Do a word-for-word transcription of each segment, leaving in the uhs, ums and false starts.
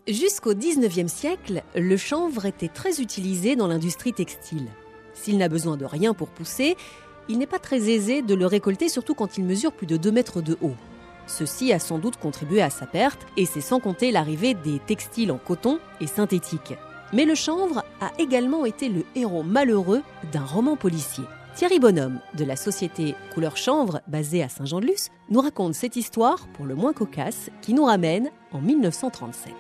Jusqu'au dix-neuvième siècle, le chanvre était très utilisé dans l'industrie textile. S'il n'a besoin de rien pour pousser, il n'est pas très aisé de le récolter, surtout quand il mesure plus de deux mètres de haut. Ceci a sans doute contribué à sa perte, et c'est sans compter l'arrivée des textiles en coton et synthétique. Mais le chanvre a également été le héros malheureux d'un roman policier. Thierry Bonhomme, de la société Couleur Chanvre, basée à Saint-Jean-de-Luz, nous raconte cette histoire, pour le moins cocasse, qui nous ramène en mille neuf cent trente-sept.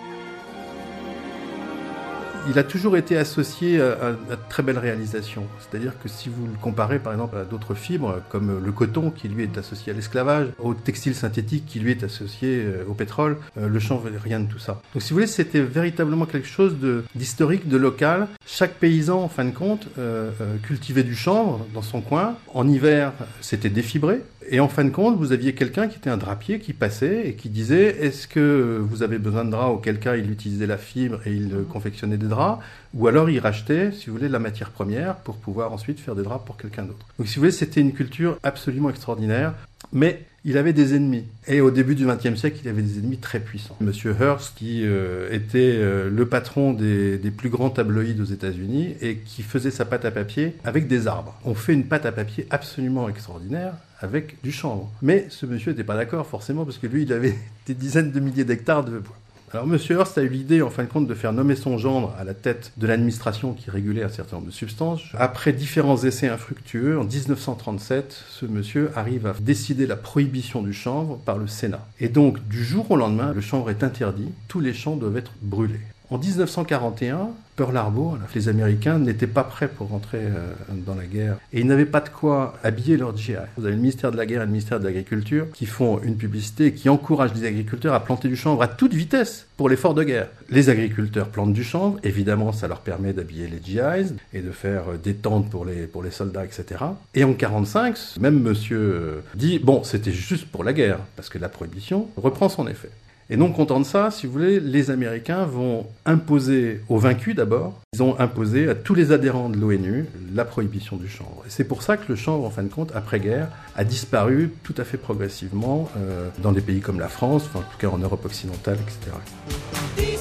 Il a toujours été associé à, à, à de très belles réalisations. C'est-à-dire que si vous le comparez par exemple à d'autres fibres, comme le coton qui lui est associé à l'esclavage, au textile synthétique qui lui est associé au pétrole, euh, le chanvre, rien de tout ça. Donc si vous voulez, c'était véritablement quelque chose de, d'historique, de local. Chaque paysan, en fin de compte, euh, euh, cultivait du chanvre dans son coin. En hiver, c'était défibré. Et en fin de compte, vous aviez quelqu'un qui était un drapier qui passait et qui disait « Est-ce que vous avez besoin de draps ?» Auquel cas, il utilisait la fibre et il confectionnait des draps. Ou alors, il rachetait, si vous voulez, la matière première pour pouvoir ensuite faire des draps pour quelqu'un d'autre. Donc, si vous voulez, c'était une culture absolument extraordinaire. Mais il avait des ennemis. Et au début du vingtième siècle, il avait des ennemis très puissants. Monsieur Hearst, qui euh, était euh, le patron des, des plus grands tabloïds aux États-Unis et qui faisait sa pâte à papier avec des arbres. On fait une pâte à papier absolument extraordinaire avec du chanvre. Mais ce monsieur n'était pas d'accord, forcément, parce que lui, il avait des dizaines de milliers d'hectares de bois. Alors, M. Hearst a eu l'idée, en fin de compte, de faire nommer son gendre à la tête de l'administration qui régulait un certain nombre de substances. Après différents essais infructueux, en dix-neuf cent trente-sept, ce monsieur arrive à décider la prohibition du chanvre par le Sénat. Et donc, du jour au lendemain, le chanvre est interdit, tous les champs doivent être brûlés. En dix-neuf cent quarante et un, Pearl Harbor, les Américains n'étaient pas prêts pour rentrer euh, dans la guerre. Et ils n'avaient pas de quoi habiller leur G I. Vous avez le ministère de la Guerre et le ministère de l'Agriculture qui font une publicité et qui encouragent les agriculteurs à planter du chanvre à toute vitesse pour l'effort de guerre. Les agriculteurs plantent du chanvre, évidemment ça leur permet d'habiller les G Is et de faire des tentes pour les, pour les soldats, et cetera. Et en quarante-cinq, même monsieur dit, bon, c'était juste pour la guerre, parce que la prohibition reprend son effet. Et non content de ça, si vous voulez, les Américains vont imposer aux vaincus d'abord, ils ont imposé à tous les adhérents de l'ONU la prohibition du chanvre. Et c'est pour ça que le chanvre, en fin de compte, après-guerre, a disparu tout à fait progressivement euh, dans des pays comme la France, enfin, en tout cas en Europe occidentale, et cetera.